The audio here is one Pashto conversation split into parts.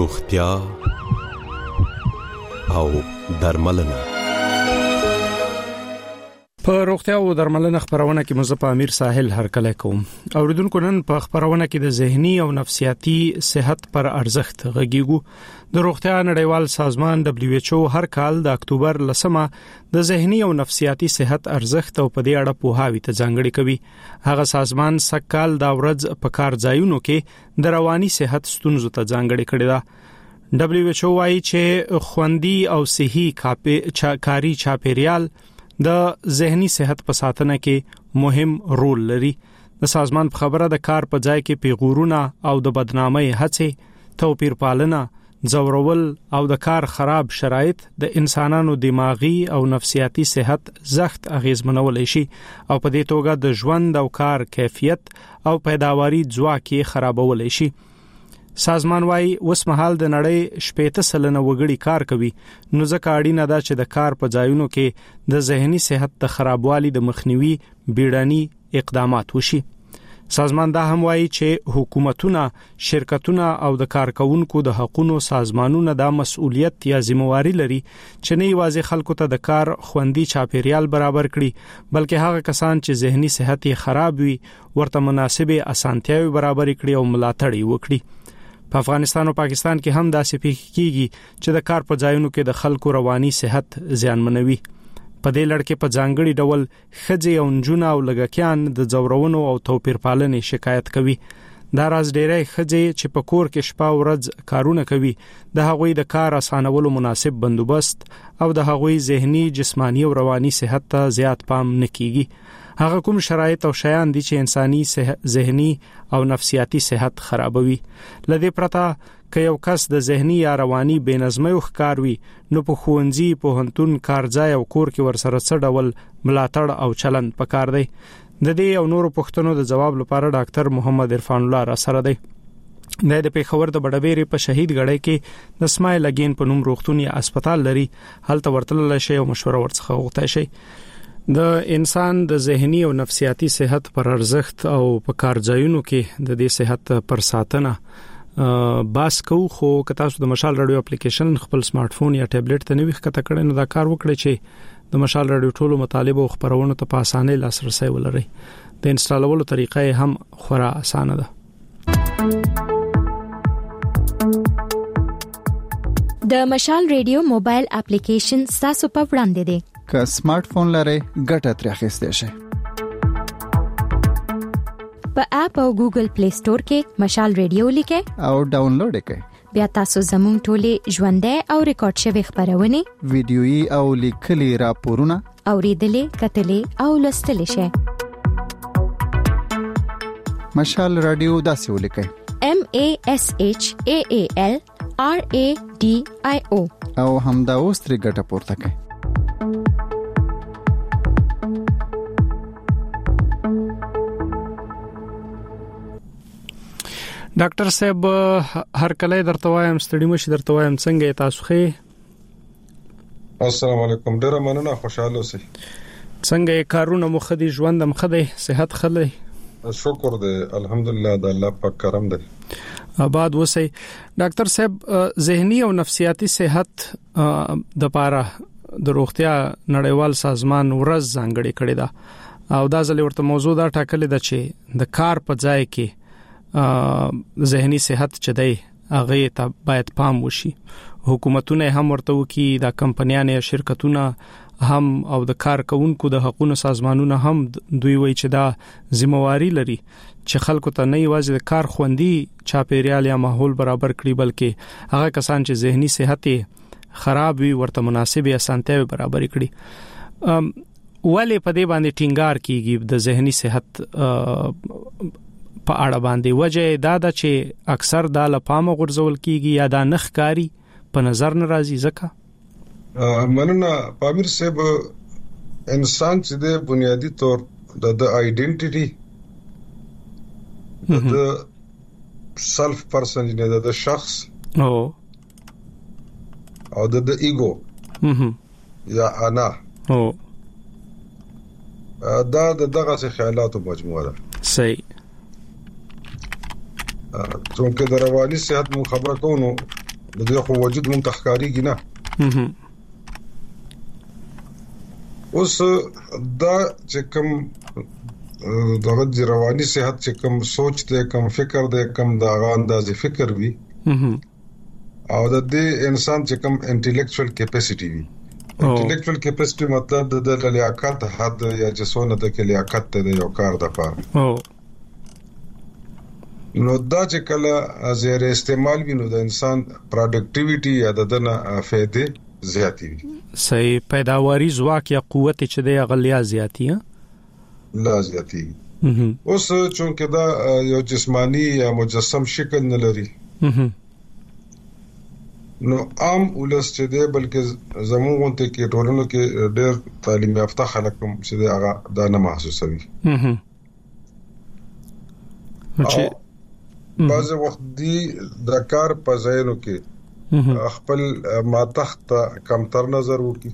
روغتیا او درملنه. په روغتیا او درملنه خبرونه کې مزه امیر ساحل هرکله کوم. اوریدونکو نن په خبرونه کې د ذهني او نفسیاتي صحت پر ارزښت غږیږو. د روغتیا نړیوال سازمان WHO هر کال د اکتوبر لسمه د ذهني او نفسیاتي صحت ارزښت او په دې اړه پوهاوی ته ځانګړي کوي. هغه سازمان سکهال دا ورځ په کار ځایونو کې د رواني صحت ستونزو ته ځانګړي کړی دا. WHO وايي چې خوندي او صحي کاری چاپیریال د ذهني صحت په ساتنه کې مهم رول لري. د سازمان په خبره د کار په ځای کې پیغورونه او د بدنامۍ هڅې، توپیر پالنه، ځورول او د کار خراب شرایط د انسانانو دماغي او نفسیاتي صحت زخت اغیزمنولای شي او په دې توګه د ژوند او کار کیفیت او پیداواري ځواک یې خرابولای شي. سازمان وايي اوس مهال د نړۍ 80% وګړي کار کوي، نو ځکه اړینه ده چې د کار په ځایونو کې د ذهني صحت د خرابوالي د مخنیوي بیړني اقدامات وشي. سازمان دا هم وايي چې حکومتونه، شرکتونه او د کارکونکو د حقوقو سازمانونه د مسؤلیت یا ذمہواری لري چې نه یوازې خلکو ته د کار خوندي چاپیریال برابر کړي، بلکې هغه کسان چې ذهني صحت یې خراب وي ورته مناسبه اسانتیاوي برابر کړي او ملاتړ یې وکړي. په افغانستان او پاکستان کې هم داسې پیښې کیږي چې د کار په ځایونو کې د خلکو رواني صحت زیانمنوي. په دې لړ کې په ځانګړي ډول ښځې او نجونې او لږکیان د ځورونو او توپیر پالنې شکایت کوي. دا راز ډېرې ښځې چې په کور کې شپه ورځ کارونه کوي، د هغوی د کار اسانولو مناسب بندوبست او د هغوی ذهني، جسمانی او رواني صحت ته زیات پام نه کیږي. هغه کوم شرایط او شیان دي چې انساني ذهني او نفسیاتي صحت خرابوي. لدې پرته که یو کس د ذهني یا رواني بې نظمۍ ښکار وي، نو په ښوونځي، پوهنتون، کارځای او کور کې ورسره څه ډول ملاتړ او چلند پکار دی. د دې او نورو پوښتنو د جواب لپاره ډاکټر محمد عرفان الله را سره دی. د پیښور د بډبېرې په شهید غړې کې د اسماعیل اگین په نوم روغتوني هسپتال لري. هلته ورتلل شي او مشوره ورڅخه غوښتای شي. د انسان د ذهني او نفسیاتي صحت پر ارزښت او په کارځایونو کې د دې صحت پر ساتنه باس کو. خو که تاسو د مشال رادیو اپلیکیشن خپل سمارټ فون یا ټابلیټ ته نوې ښکته کړئ، نو دا کار وکړئ چې د مشال رادیو ټولو مطالب او خبرونو ته په اسانۍ لاسرسي ولرئ. د انسټالولو طریقه هم خورا اسانه ده. د مشال رادیو موبایل اپلیکیشن تاسو په وړاندې دی. که سمارټ فون لرئ ګټه ترې اخیستئ شئ. په اپ او ګوګل پلی سٹور کې مشال رادیو لیکئ او ډاونلوډ کړئ. بیا تاسو زموږ ټولې ژوندۍ او ریکارډ شوی خبرونه، ویډیويي او لیکلي راپورونه اوریدلې، کتلې او لوستلې شئ. مشال رادیو داسې ولیکئ: MASHAAL RADIO او همدا اوس ترې ګټه پورته کړئ. ډاکټر صاحب هر کله درته وایم ستړي مشي درته وایم څنګه تاسو خې؟ السلام علیکم، ډیره مننه، خوشاله اوسئ. څنګه کارونه مخدي، ژوند مخدي، صحت خلې؟ شکر دی، الحمدلله، د الله پاک کرم دی. آباد وسی. ډاکټر صاحب ذهني او نفسیاتي صحت د پاره د روغتیا نړیوال سازمان ورځ ځانګړې کړې ده او دا ځل ورته موضوع دا ټاکلې ده چې د کار په ځای کې ذهني صحت چې دی هغه ته باید پام وشي. حکومتونه هم ورته وکي، د کمپنیانو یا شرکتونه هم او د کارکونکو د حقوقو سازمانونه هم دوی وایي چې دا ذمہواری لري چې خلکو ته نه یوازې د کار خوندي چاپیریال یا ماحول برابر کړي، بلکې هغه کسان چې ذهني صحت خراب وي ورته مناسبه اسانتیاوي برابر کړي. ولې په دې باندې ټینګار کیږي د ذهني صحت په اړه باندې؟ وجه دا ده چې اکثر دا لپامه غورځول کیږي یا دا نخکاری په نظر ناراضي ځکه. مننه پامیر صاحب. انسان چې د بنیادی طور د آیډنټیټي، د سلف پرسن نه د شخص او د ایگو یا انا دا دغه خیالاتو مجموعه ده. صحیح. چونکه د رواني صحت مو خبره کوو، د خو وجود مون تخکاریږي نه. اوس دا چې کوم دغه رواني صحت چې کوم سوچ ته کوم فکر ده کوم دا انداز فکر وي او د دې انسان چې کوم انټلیکچوال کیپاسټي وي. انټلیکچوال کیپاسټي مطلب د لیاقت حد یا جسونه د لیاقت ته یو کار د پاره. نو دا چې کله زیر استعمال وي نو د انسان پروډکټیویټي یا د دنه فائدې زیاتی وي. صحیح. پیداواري ځواک یا قوت چې د غلیا زیاتی لا زیاتی. اوس چونکه دا یو جسمانی یا مجسم شکل نه لري نو عام ولس چې دی بلکې زموږ ته کې ټولنو کې ډېر تعلیم یافته خلک چې هغه دا نه محسوسوي. بعض وخت دی د کار په ځایونو کې خپل ماتحت کمتر نظر وکي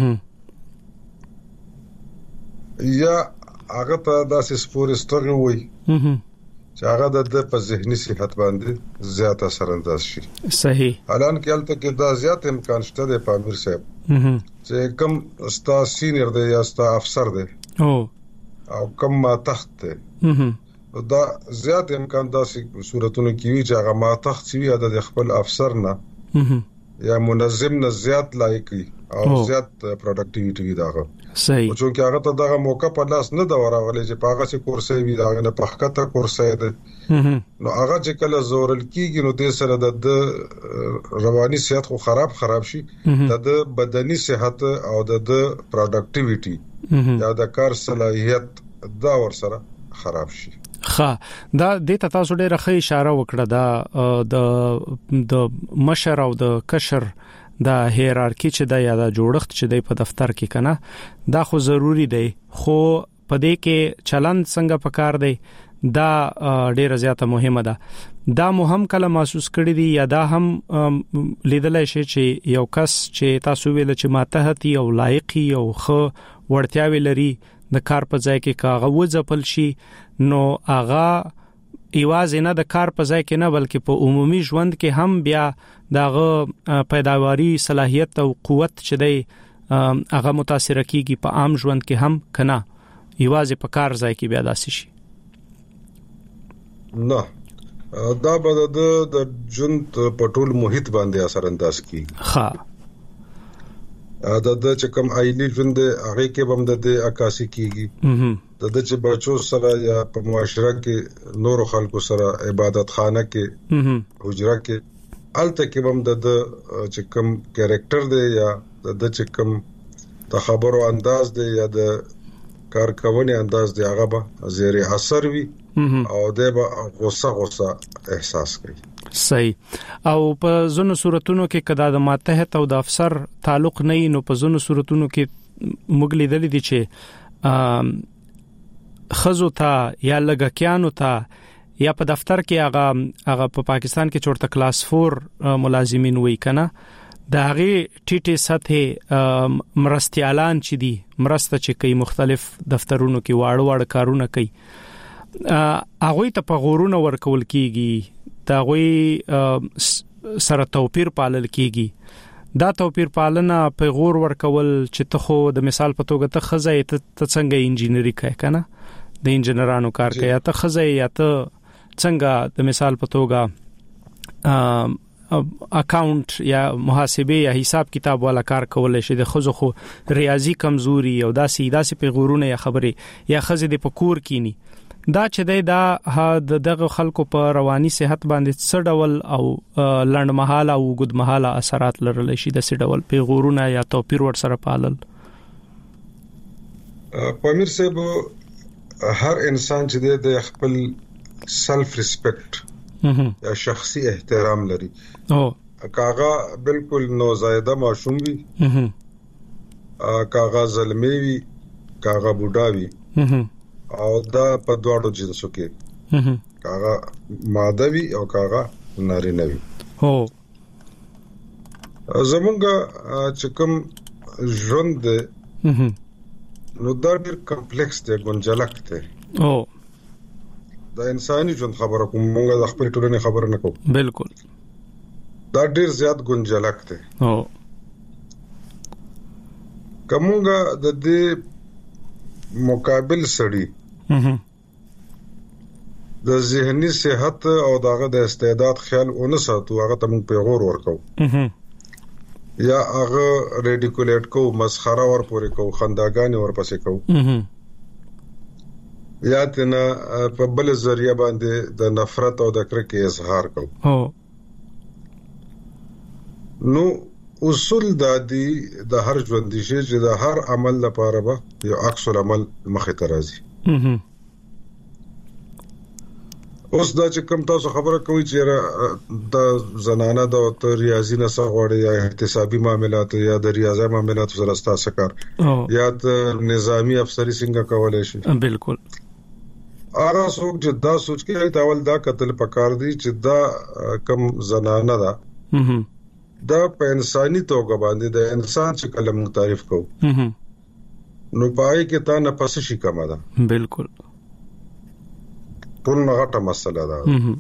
یا هغه ته داسې سپورستغه وي چې هغه د په ذهني صحت باندې زیات اثر انداز شي. صحیح. الان کې البته کې دا زیات امکان شته د پامیر صاحب چې کم ستا سینیر دی یا ستا افسر دی او کم ماتحت دی دا زیات امکان داسې صورتونو کې وي چې هغه ماتحت وي د خپل افسر نه یا منظم نه زیات لایقي او زیات پروډکټیویټي وي داغه. صحیح. او چې هغه ته دغه موقع په لاس نه دا ورغلې چې پاغه سي کورسې وي داغه نه پخکته کورسې ده نو هغه چې کله زورل کیږي نو د سره د رواني صحت خو خراب شي د بدني صحت او د پروډکټیویټي یا د کار صلاحیت دا ور سره خراب شي. دا د تاسو ډیره ښه اشاره وکړه د مشر او د کشر دا هیرارکی چې دا یا د جوړښت چې د په دفتر کې کنه دا خو ضروری دی خو په دې کې چلند څنګه پکار دی دا ډیره زیاته مهمه ده. دا مهم کله محسوس کړی دی یا دا هم لیدلای شي چې یو کس چې تاسو ویل چې ماتحتی او لایقي او خو ورتیاوي لري د کار په ځای کې کاغه وځپل شي نو هغه ایواز نه د کار په ځای کې نه بلکې په عمومي ژوند کې هم بیا دغه پیداواري صلاحیت او قوت چې دی هغه متاثر کیږي په عام ژوند کې هم کنه ایواز په کار ځای کې بیا داسې شي نه دا به د ژوند په ټول محیط باندې اثر انداز کیږي. د چې کوم عائلی ژوند هغه کې هم د عکاسي کیږي د چې بچو سره یا په معاشره کې نور خلکو سره عبادت خانه کې حجره کې الته کې هم د چې کوم کریکټر دی یا د چې کوم د خبرو انداز دی یا د کارکونې انداز دی هغه به زیر اثر وي او د غوسه احساس کوي. صحیح. او په ځینو صورتونو کې کدا د ماتحت او د افسر تعلق نه نو په ځینو صورتونو کې موږ لیدل دي چې خزو ته یا لګکیانو ته یا په دفتر کې هغه په پاکستان کې چورته کلاس 4 ملازمین وای کنه د هغه ټیټه سطح مرستيالان چې دي مرسته چې کوي مختلف دفترونو کې واړه کارونه کوي هغه ته په غورونه ورکول کیږي دا غوي سره توپیر پالل کیږي. دا توپیر پالنه په غور ورکول چې ته خو د مثال په توګه ته خزای ته څنګه انجینری کوي کنه د انجینرانو کار کوي ته خزای یا ته څنګه د مثال په توګه اکاونټ یا محاسبه یا حساب کتاب والا کار کول شي د خزو خو ریاضي کمزوري او داسې په غورونه یا خبره یا خزې د پکور کینی دا چې دا دغه خلکو په رواني صحت باندې څه ډول او لړمحاله او ګدمحاله اثرات لرلی شي د څه ډول پیغورونه یا توپیر ور سره پالل. پامیر صاحب هر انسان چې د خپل سلف ریسپیکټ یا شخصي احترام لري کاغه بالکل نوزایده معصوم وي کاغه زلمی وي کاغه بوډا وي او دا په دوړو جنسو کې کاغه ماده وي او کاغه نارینه وي. زمونږ چې کوم ژوند نو دا ډېر کمپلیکس دی ګنجلک دی دا انساني ژوند خبره کوم موږ د خپل ټولنې خبره نه کوو. بالکل دا ډیر زیات ګنجلک دی. کومګه د دې مقابل سړی د ذهني صحت او دغه د استعداد خیال اون ساتو، هغه ته موږ پیغور ورکو یا هغه ریډیکولیټ کو، مسخره ور پورې کو، خنداګانې ور پسې کو، یا تنه په بل ذریعہ باندې د نفرت او د کرکې اظهار کو. نو اصول دادی د هر ژوندي شي چې د هر عمل لپاره به یو عکس العمل مخې ته راځي. اوس دا چې کوم تاسو خبره کوي چې د زنانه د ریاضي نه څخه یا احتسابي معاملات یا د ریاضي معاملات سره ستاسو کار یا د نظامی افسری څنګه کولای شي. بالکل اره څوک چې دا سوچ کې تاول دا قتل پکار دی چې دا کم زنانه ده دا په انساني توګه باندې د انسان چې کلم تعریف کو نو پای کې تا نه پس شي کما ده. بالکل ټول غټه مسله ده.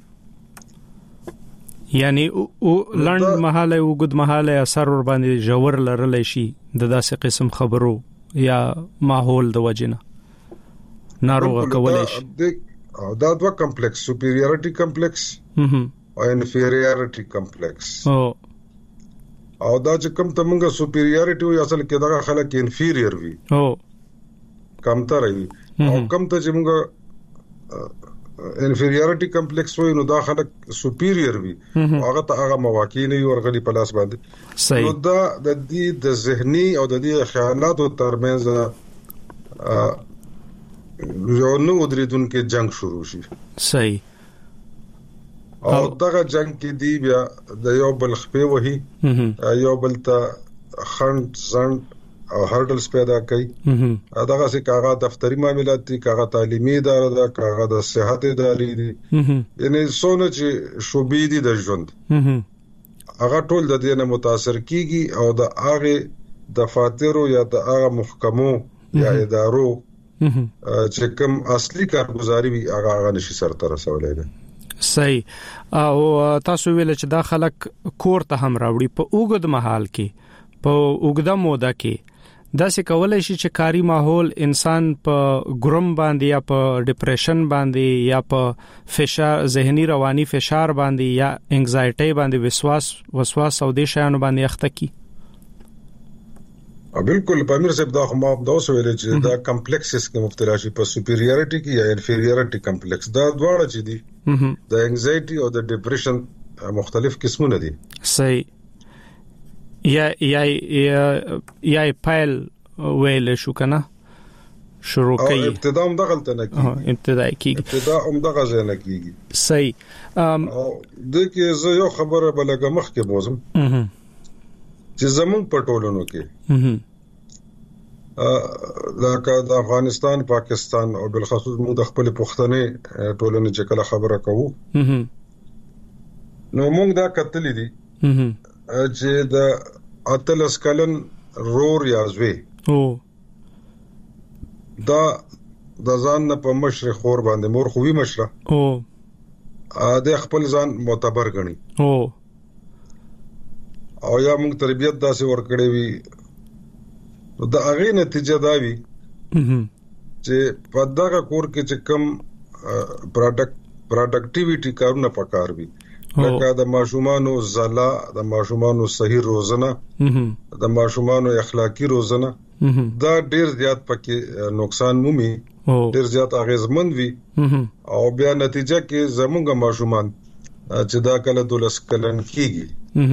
یعنی او لند محاله او ګد محاله اثر ور باندې جوړ لرل شي د داسې قسم خبرو یا ماحول د وجنه ناروغه کولای شي. دا دوه کمپلیکس، سپیریورټي کمپلیکس او انفیریورټي کمپلیکس. او دا چې کوم ته موږ سپیریورټي وي اصل کې دا خلک انفیریر وي کم تر وي، او کم ته چې موږ انفیریورټي کمپلیکس وي نو دا خلک سپیریر وي، هغه ته هغه مواقع نه ورغلي په لاس باندې. نو دا د دې د ذهني او د دې خیالاتو ترمنځ یو نو درېدونکو جنگ شروع شي. صحیح. او دغه جنگ کې دی بیا د یو بل خپې وਹੀ یو بل ته خند زند او هرډلز پیدا کوي. دغه څه کاغه دفتری معاملات دي، کاغه تعلیمي اداره ده، کاغه د صحت ادارې دي، یعنی څونه چې شوبې دي د ژوند هغه ټول د دې نه متاثر کیږي او د هغه دفاترو یا د هغه محکمو یا ادارو چې کوم اصلي کارګزاري وي هغه نشي سره رسولای دي. صحیح. او تاسو ویل چې دا خلک کور ته هم راوړي په اوګد محل کې، په اوګده موده کې دا څه کولای شي چې کاری ماحول انسان په ګروم باندې یا په ډیپریشن باندې یا په فشار، ذهني رواني فشار باندې یا انګزایټي باندې وسواس او د شیانو باندې اخته کی. بالکل په امیر صاحب دا خو ما دا وسویل چې دا کمپلیکسز کې مبتلا شي، په سپیریورټي کې یا انفیریورټي کمپلیکس. دا دواړه چې دي د انګزایټي او د ډیپریشن مختلف قسمونه دي. صحیح. یا پایل ویل شو کنه شروع کوي، ابتدا هم دغلت نه کیږي، ابتدا هم دغه ځای نه کیږي. صحیح. د کې زه یو خبره بلګه مخ کې بوزم چې زمون په ټولونو کې لکه د افغانستان، پاکستان او بالخصوص موږ د خپل پښتنې ټولنې چې کله خبره کوو نو موږ دا کتلې دي چې د اتلس کلن رور یا زوی دا د ځان په مشر خور باندې مور خوې مشره د خپل ځان معتبر غني او یا موږ تربيت داسې ورکړې وي دا هغه نتیجه دا وي چې په دغه کور کې چې کم پروډکټیویټي کارونه پکار وي، لکه د ماشومانو زلا، د ماشومانو صحیح روزنه، د ماشومانو اخلاقی روزنه، دا ډیر زیات پکې نقصان مومي، ډیر زیات اغیزمن وي. او بیا نتیجه کې زموږ ماشومان چې دا کله 12 کلن کیږي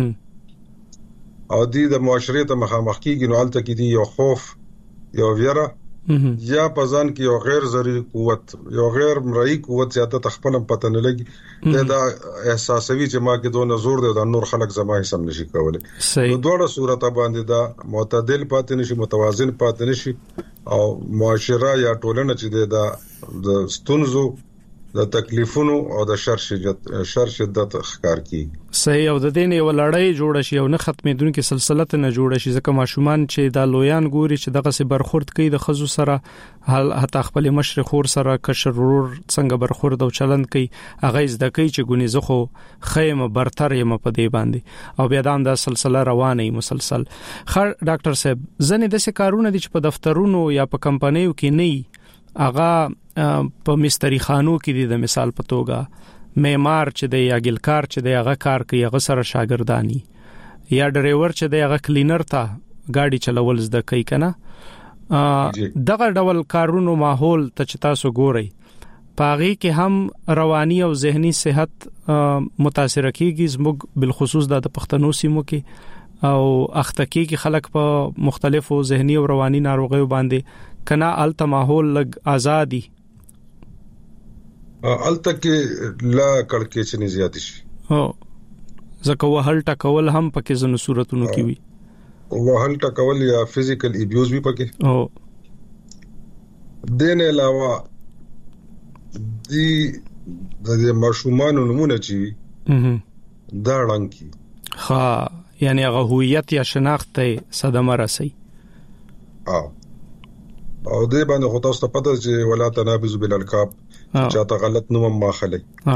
او د معاشرې ته مخامخ کیږي نو الته کې دی یو خوف، یو ویره یا پزان کې یو غیر ضروري قوت، یو غیر مرئی قوت زیاته تخپل پته نه لګي دا احساسوي چې ما کې دوه زور دی د نور خلک زما سم نشي کولای. نو دوه صورت باندې دا معتدل پاتې نشي، متوازن پاتې نشي او معاشره یا ټولنه چې دا د ستونزو د تکلیفونو او د شر شدت ښکار کی. صحیح. او د دین یو لړۍ جوړ شي او نه ختمېدونکې سلسله ته نه جوړ شي، ځکه ماشومان چې د لویان ګوري چې دغه سي برخورد کوي د خزو سره، حتی خپل مشر خور سره کشر ورور څنګه برخورد او چلند کوي، هغه زده کوي چې ګونی زخه خیمه برتر یم په دی باندې، او بیا د سلسله روانه مسلسل. خر ډاکټر صاحب، ځنې د څه کارونه دي چې په دفترونو یا په کمپنیو کې نه هغه په مستری خانو کې دي، د مثال په توګه معمار چې دی یا ګلکار چې دی هغه کار کوي، هغه سره شاګردانی، یا ډرایور چې دی هغه کلینر ته ګاډي چلول زده کوي کنه. دغه ډول کارونو ماحول ته چې تاسو ګورئ، پاغي کې هم رواني او ذهني صحت متاثر کیږي، زموږ بالخصوص د پښتنو سیمو کې او اختکی کې خلک په مختلفو ذهني او رواني ناروغیو باندې کنا الته ماحول لګ آزادي الته کې لا کړکې چې نه زیات شي. ځکه وهل ټکول هم پکې زنه صورتونو کې وي، وهل ټکول یا فزیکل ابیوز بھی پکې. دین علاوه د ماشومان نمونه چې دا ړنګ کی یعنی هغه هویت یا شناخت ته صدمه رسي. او دې باندې خو تاسو ته پته چې ولا تنابز بالالقاب چاته غلط نوم ما خلي.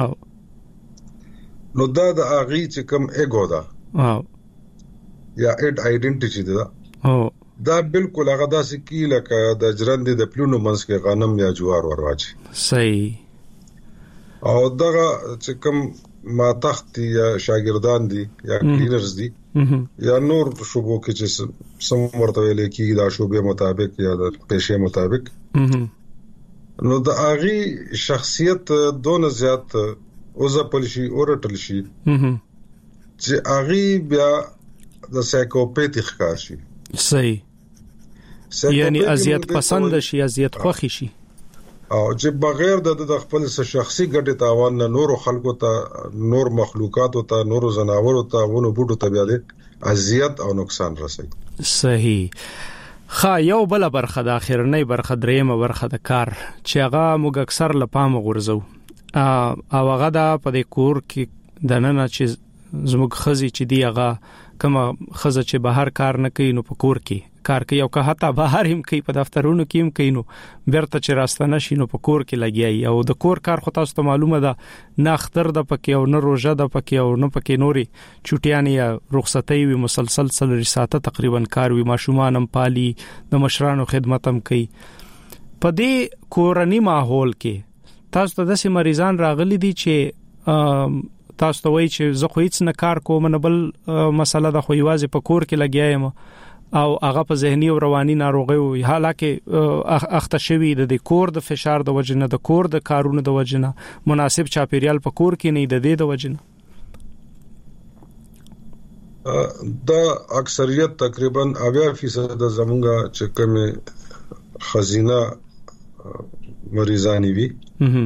نو دا د اغي چې کوم ایګو دا یا اډ آیډنټیټی دا دا بالکل هغه داسې کی لکه د جرندې د پلونو منځ کې غنم یا جوار ورواچي. صحیح. او دغه چې کوم ما تخت یا شاګردان دي یا کلینرز دي یا نور شوبو کې چې سم ورته ویل کېږي د شوبې مطابق یا د پېښې مطابق، نو د اغي شخصیت دونه زیات اوزپل شي او رټل شي چې اغي بیا د سایکوپیتیک ښکار شي. صحیح. یعنی اذیت پسند شي، اذیت خوښي شي، او چې بغیر د خپل شخصي ګټې تاوان نه نور خلکو ته، نور مخلوقات ته، نور زناورو ته، ونو بوټو ته بیا د اذیت او نقصان رسي. صحیح. یو بل برخه د اخرنۍ برخه درېمه برخه د کار چې هغه موږ اکثر لپام غورځو، او هغه د په د کور کې د نن چې زموږ خزي چې دی هغه کومه خزه چې بهر کار نه کوي نو په کور کې کار کوي، او که حتی بهر هم کوي، په دفترونو کې هم کوي، نو بیرته چې راستنه شي نو په کور کې لګیایي. او د کور کار خو تاسو ته معلومه ده نه اختر د پکې او نه روزه د پکې او نه پکې نوري چټیان یا رخصتۍ وي، مسلسل 3 ساعته تقریبا کار وي، ماشومان هم پالي، د مشرانو خدمت هم کوي. په دې کورنی ماحول کې تاسو ته د مریضان راغلي دي چې تاسو ته وایي چې زه خو هیڅ نه کار کوم، نه بل مسله د خو یوازې په کور کې لګیایم، او هغه په ذهني او رواني ناروغي، حالکه اخته شوی د کور د فشار د وجنه، د کور د کارونو د وجنه، مناسب چاپیریال په کور کې نه د دې د وجنه. دا اکثریت تقریبا 80% زمونږه چې کوم خزینه مریضانی وي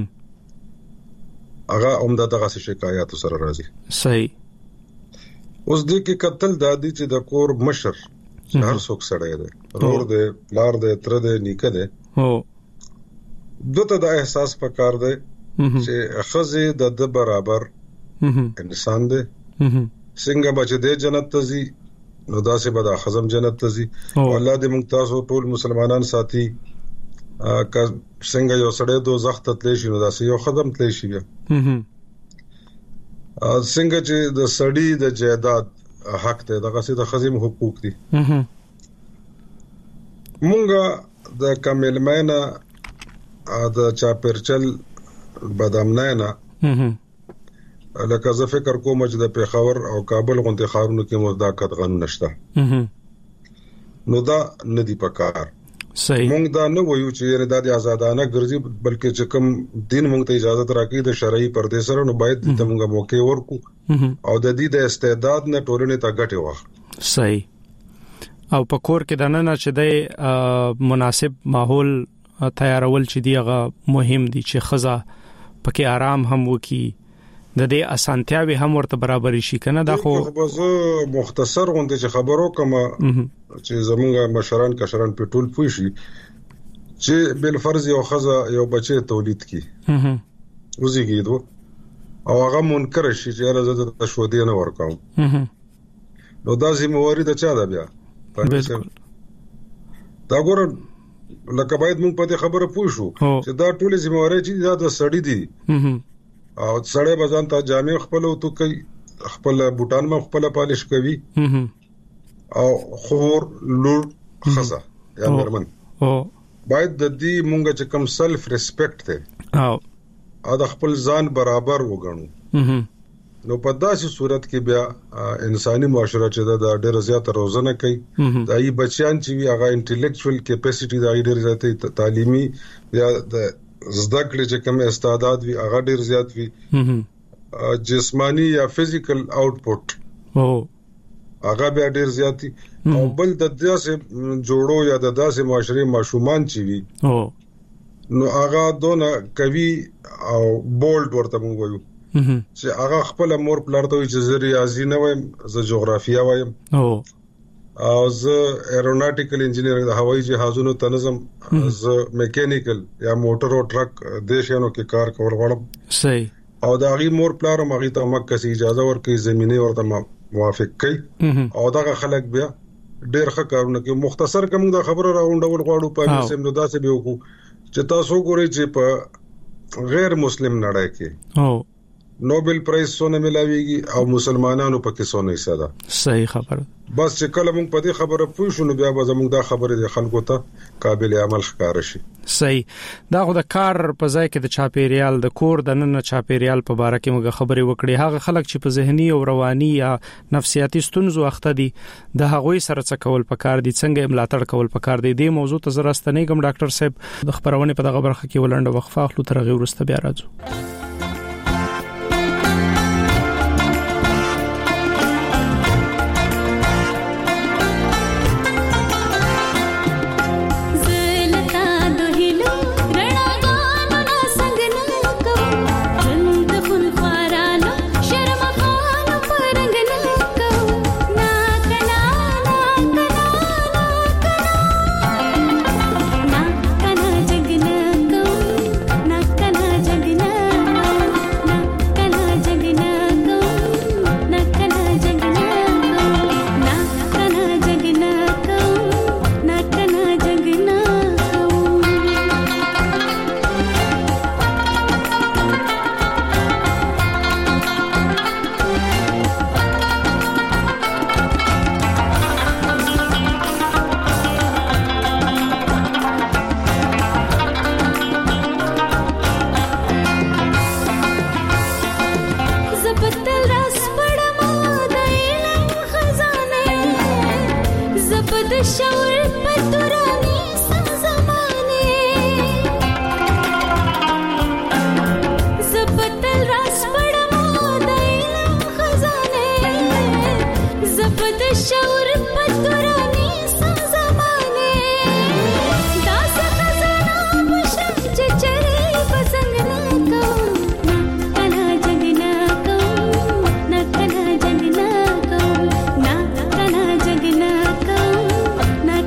هغه عمده دغه شکایات سره راځي. صحیح. اوس دې کې قتل دادی چې د کور مشر هر څوک سړی دی، ورور دی، پلار دی، تر دی، نیکه دی، دته د احساس پکار دی چې خزه د برابر انسان دی، څنګه بچ دی جنت ته ځي نو داسې به د خزم جنت ته ځي. الله دې موږ تاسو ټول مسلمانان ساتي، که څنګه یو سړی دوزخ ته تللی شي نو داسې یو خزم تللی شي. بیا څنګه چې د سړی د جایداد حق ته دغه سي د خزم حقوق دي. مونږه د کامل مینه د چاپرچل بدامنه لکه زه فکر کوم چې د پیښور او کابل غونډه خارونو کې مصداقت قانون نشته، نو دا ندی پکار. صحیح. مونږ دا نه وایو چې د آزادانه ګرځي، بلکې چې کوم دین مونږ ته اجازه راکړي د شرعي پردې سره، نو باید د مونږه موقع ورکو او د دې د استعداد نه ټولنې ته ګټه واخلو. صحیح. او په کور کې د نن چې د مناسب ماحول تیارول چې دیغه مهم دي چې خزه پکې آرام هم وکي، د دې اسانتیاوي هم ورته برابر شي کنه. دا خو مختصر غونډه چې خبرو کوم چې زمونږه مشران کشران په ټول پوي شي چې بل فرض یو خزه یو بچي تولید کی وزیږیدو او هغه منکر شي چې راځه د شودي نه ورکاو نو دا ذمہواری د چا ده بیا دا ګور لکه باید موږ په دې خبره پوه شو چې دا ټول ذمہواری چې دا د سړی دي او سړی بزان ته جامع خپل او تو کوي خپل بوتان ما خپل پالش کوي او خور لور خزه یا مرمن باید د دې مونږ چې کوم سلف ریسپیکټ ته او د خپل ځان برابر وګڼو نو په داسې صورت کې بیا انساني معاشره چې دا ډېر زیات روزنه کوي دا ای بچیان چې وی هغه انټلیکچوال کیپاسټي دا ډېر زیات تعلیمي یا د زده کړې چې کوم استعداد وی هغه ډېر زیات وی جسمانی یا فزیکل آوټپوټ هغه بیا ډېر زیاتی او بل د داسې جوړو یا د داسې معاشري ماشومان چې وی نو هغه دونه کوي او بولډ ورته مونږ وایو چې هغه خپل مور پلار ته چې زه ریاضي نه وایم زه جغرافیا وایم او زه ایروناټیکل انجینیر د هوایي جهازونو تنظیم زه میکانیکل یا موټر او ټرک دیشانو کې کار کول غواړم صحیح او دا غي مور پلار مغه ته مکه سي اجازه ورکړي زمينه ورته موافق کړي او دا خلک بیا ډېر ښه کارونه کوي مختصر کوم دا خبره راوندول غواړو په سیم نو داسې به وکړو چې تاسو ګورئ چې په غیر مسلم نړۍ کې نوبل پرایز سونه ملاويږي او مسلمانانو پکې سونه حصہ ده صحیح خبره بس چې کله موږ په دې خبره پوه شو نو بیا به موږ دا خبره د خلکو ته قابل عمل ښکار شي صحیح دا خو د کار په ځای کې د چاپیریال د کور د نن چاپیریال په اړه کې موږ خبرې وکړې هغه خلک چې په ذهني او رواني یا نفسیاتي ستونزو اخته دي د هغوی سره څه کول پکار دي څنګه ملاتړ کول پکار دي د موضوع ته زراستنې کوم ډاکټر صاحب د خبرونه په دغه برخه کې ولنډه وقفه اخلو تر غوړ ورسته بیا راځو Na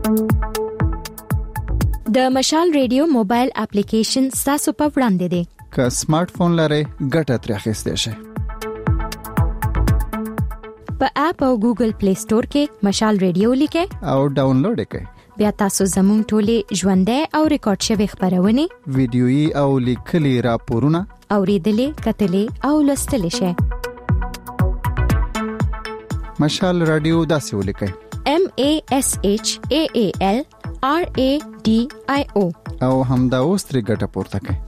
د مشال ریډیو موبایل اپلیکیشن تاسو په وړاندې دی. که سمارټ فون لرئ ګټه ترې اخیستئ شئ. په اپ او ګوګل پلی سٹور کې مشال ریډیو لیکئ او ډاونلوډ یې کړئ. بیا تاسو زموږ ټولې ژوندۍ او ریکارډ شوی خبرونه ویډیويي او لیکلي راپورونه اوریدلې کتلې او لوستلې شئ. مشال رادیو داسې ولیکئ: MASHAALRADIO او همدا اوس ترې ګټه پورته کړئ.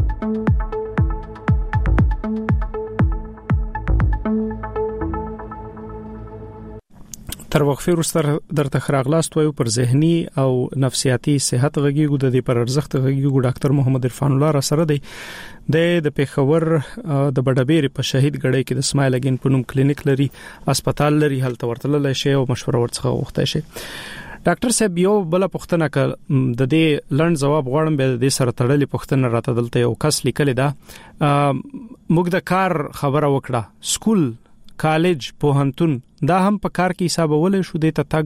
تر وقفه وروسته درته خراغلاست وایو پر ذهني او نفسیاتي صحت غږیږو د دې پر ارزښت غږیږو. ډاکټر محمد عرفان الله را سره دی د پیښور د بډابېر په شهید غړې کې د اسماعیل اگین په نوم کلینیک لري، هسپتال لري، هلته ورتلل شي او مشوره ورڅخه غوښته شي. ډاکټر صاحب یو بل پوښتنه د دې لړن جواب غواړم، به د سره تړلې پوښتنه راته دلته یو کس لیکل دا موږ د کار خبره وکړه، سکول، کالج، پوهنتون دا هم په کار کې حسابول شو د تګ؟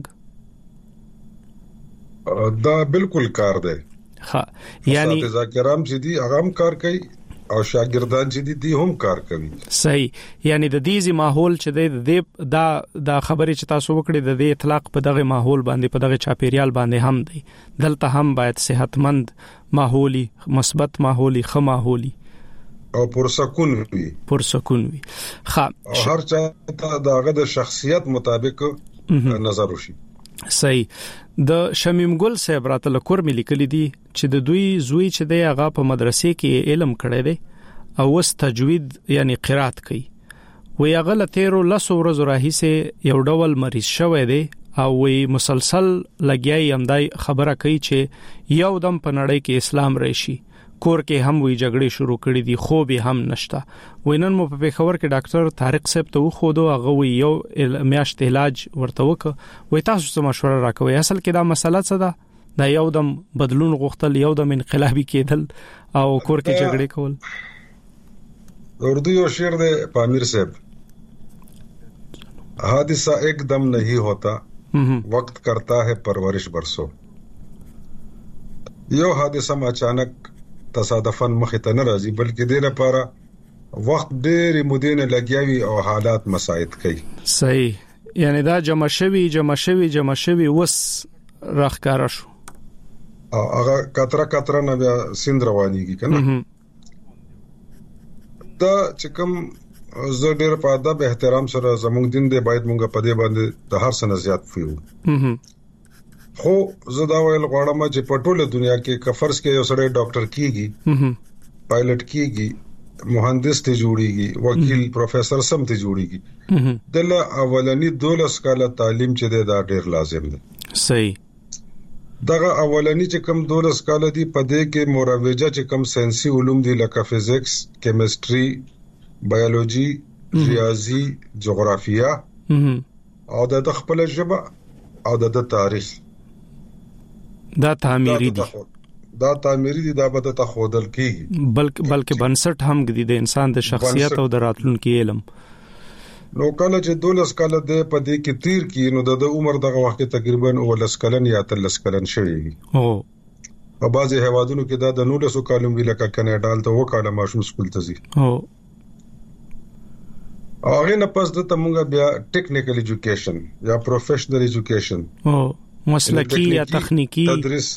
دا بالکل کار دی. ها یعنی ذاکرام چې دي هغه هم کار کوي او شاګردان چې دي هم کار کوي. صحیح. یعنی د دې ماحول چې دا خبرې چې تاسو وکړې د دې اطلاق په دغه ماحول باندې په دغه چاپیریال باندې هم دی. دلته هم باید صحتمند ماحولي، مثبت ماحولي، ښه ماحولي او پرسکون وي. هر چا ته دغه د شخصیت مطابق نظر وشي. صحیح. د شمیم ګل صاحب راته لکور ملي کلی دي چې د دوی زوی چې دی هغه په مدرسې کې علم کړی دی او وس تجوید یعنی قرات کوي. وی هغه لتهرو لسو ورځو راهیسه یو ډول مریض شوی دی او وی مسلسل لګیای همدای خبره کوي چې یو دم په نړۍ کې اسلام راشي. کور کې هم وی جګړې شروع کړې دي، خو به هم نشتا. وینن مو په پیښور کې ډاکټر طارق صاحب ته وخودو، هغه وی یو میاشت علاج ورته وک. وی تاسو څه مشوره راکوي؟ اصل کې دا مسله څه ده؟ دا یو دم بدلون غوښتل، یو دم انقلابي کېدل او کور کې جګړې کول. اردو یو شعر دی پامیر صاحب، حادثہ ایک دم نہیں ہوتا وقت کرتا ہے پرورش برسو. یو حادثه اچانک تصادفاً مخې ته نه راځي، بلکې د لپاره وخت ډېر مودې لګیاوي او حالات مساعد کوي. صحیح. یعنی دا جمع شوي وس راخکاره شو. هغه کتره نه بیا سیند روانيږي کنه. دا چې کوم زه ډېر په ادب احترام سره زموږ دین دی، باید مونږ په دې باندې د هر څه نه زیات فیو. خو زه دا ویل غواړم چې په ټوله دنیا کې کفرس کې یو سړی ډاکټر کیږي، پایلټ کیږي، مهندس ته جوړیږي، وکیل، پروفیسور سم ته جوړیږي، دله اولنی 12 کاله تعلیم چې دا ډیر لازم دی. صحیح. دغه اولنی چې کم 12 کاله دی په دې کې مروجه چې کم ساينسي علوم دي لکه فزیکس، کیمستري، بایولوژي، ریاضي، جغرافیه او د خپل ژبه او د تاریخ دا تعمیری دي. دا به ته خودل کیږي، بلکې بنسټ هم دی د انسان د شخصیت او د راتلونکي علم. نو کله چې 12 کاله د پدې کې تیر کی نو د عمر دغه وخت تقریبا 19 کلن یا 13 کلن شوی. په بعضي هوادونو کې دا د 19 کالو ویل کا کناډا ته وکاله ماشوم سکول ته ځي. هغه نه پس د تمغه بیا ټیکنیکل ایجوکیشن یا پروفیشنل ایجوکیشن مسلکی یا تخنیکی تدریس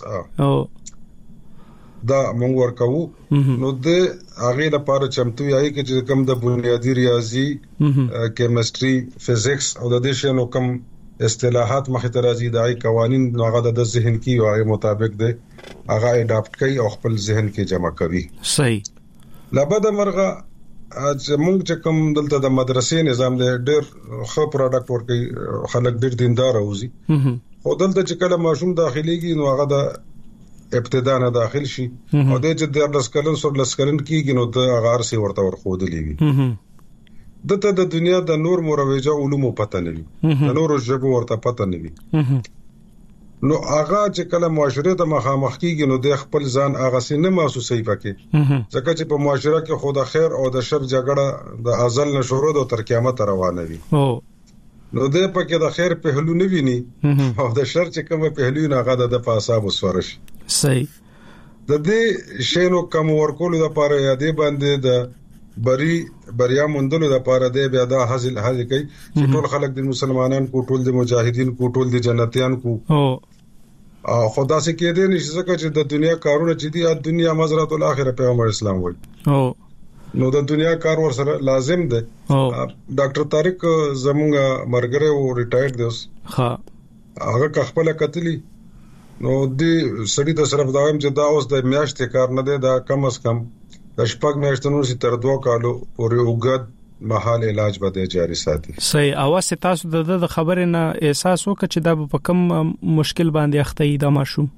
دا مونږ ورکو. نو د هغه لپاره چمتو یای چې کوم د بنیادی ریاضي، کیمستري، فزیکس او د دې شنو کوم اصطلاحات مخې ته راځي، دای قوانین نو هغه د ذهن کې او هغه مطابق دی هغه اډاپټ کوي او خپل ذهن کې جمع کوي. صحیح. لبد مرغه مونږ چې کوم دلته د مدرسې نظام دی ډېر ښه پروډکټ ورکوي، خلک ډېر دیندار اوسي. خو دلته چې کله ماشوم داخليږي نو هغه د ابتدا نه داخل شي او د چې د لسکلن سر لسکلن کېږي نو د اغار سي ورته ورخودلېږي. دته د دنیا د نور مروجه علوم پته نه وي، د نور ژبه ورته پته نه وي. نو هغه چې کله معاشره ته مخامخ کیږي نو د خپل ځان هغه سي نه محسوسي پکې، ځکه چې په معاشره کې خود خیر او د شر جګړه د ازل نشورو د تر قیامت روانه وي. نو دې پکې د خیر پهلو نه ویني او د شر چې کوم پهلو نه غاده د پاساب وسورش. صحیح. د دې شینو کوم ورکول د پاره یادې باندې د بریا مندلو د پاره د بیا د حاصل کوي چې ټول خلک د مسلمانانو کو ټول د مجاهدین کو ټول د جنتیان کو او خدا سي کې دې نشي ځکه چې د دنیا کارونه چې دي د دنیا مزرعه الاخره پیغمبر اسلام وایي نو د دنیا کار ور سره لازم ده. ډاکټر طارق زمونږ مرګره او ریټایرډ دی اوس. هغه خپل کتلی نو دې سړی د صرف دایم چې دا اوس د میاشتې کار نه دی دا کم از کم د شپږ میاشتونو سي تر 2 کالو پورې وګد محل علاج به جاری ساتي. صحیح. اواز تاسو د خبرې نه احساس وکړ چې دا په کم مشکل باندې اخته ای دا ماشوم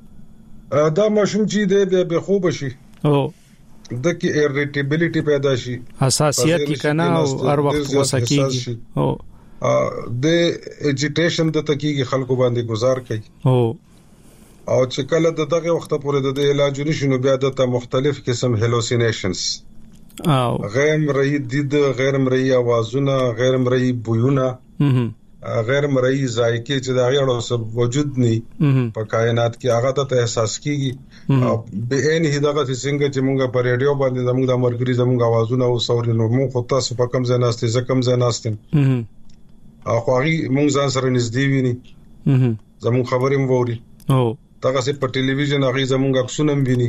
چې دی به خوب شي د کی ایریټیبিলিټی پیدا شي حساسیت کنا او هر وخت وسکیږي د اجیټیشن د تکیږي خلکو باندې گزار کوي او چې کله دغه وخت پورې د علاج نشو بیا د مختلف قسم هلوسینیشنز او غیر مرئی دید غیر مرئی اوازونه غیر مرئی بویونه غیر مرئی ذایقه چې دا غیړو سب وجود نه په کائنات کې هغه ته احساس کیږي او به ان هداغه څنګه چې مونږه په ریډیو باندې زموږ د مرګري زموږ اوازونه او سورینو مونږ خو تاسو په کم ځای ناستې زکم ځای ناستم او خوري مونږ ځان سره نږدې ویني زموږ خبرې موري دغه سي په ټلویزیون هغه زموږ عکسونه ویني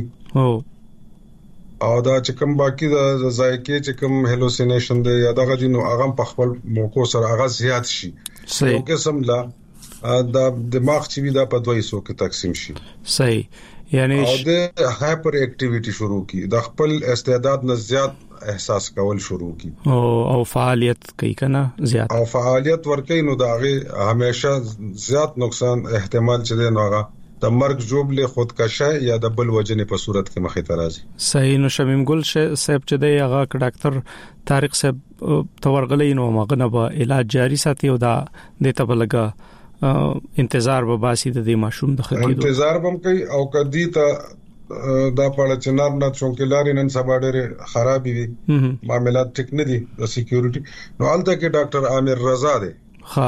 او دا چې کوم باقی د ذایقه چې کوم هلوسینیشن دی یا دغه دینو هغه په خپل موکو سره هغه زیات شي صحیح قسم لا دا دماغ چې دا په 200 کې تقسیم شي. صحیح. یعنی او د هایپر اکټیویټی شروع کی د خپل استعداد نه زیات احساس کول شروع کی او فعالیت کوي کنه زیات او فعالیت ورکوي نو دا هغه همیشه زیات نقصان احتمال چي دی نو هغه د مرګ جوړلې خودکشه یا د بل وجنې په صورت کې مخې ته راځي. صحیح. نو شمیم ګل صاحب چې دی هغه ډاکټر طارق صاحب تورغلې نو ماغنه به علاج جاری ساتي او دا د تبلګه انتظار به باسي د دې ماشوم د خکېدو انتظار بم کوي او کدی ته دا پاله چنار نه چونکلاري نن سبا ډېر خراب وي معاملات ټیک نه دي د سکیورټي نو الته کې ډاکټر عامر رضا دی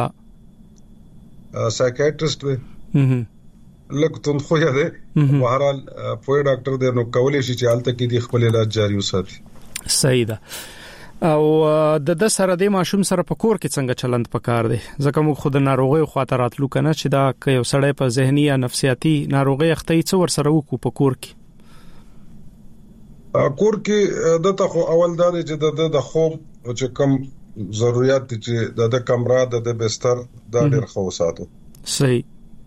سایکیاټریست دی لکه خو یا ده بهرحال په ډاکټر د نو کولې شي چې حالت کې د خپل علاج جاری وساتي. صحیح ده. او د سره د ماشوم سره په کور کې څنګه چلند پکار دی ځکه موږ خود ناروغي خاطرات لو کنه چې دا یو سړی په ذهني یا نفسیاتي ناروغي اخته څو ور سره وکړو په کور کې دته خو اول دا چې د خوب چې کم ضرورت چې د کمره د بستر دا ډېر خو ساتو. صحیح.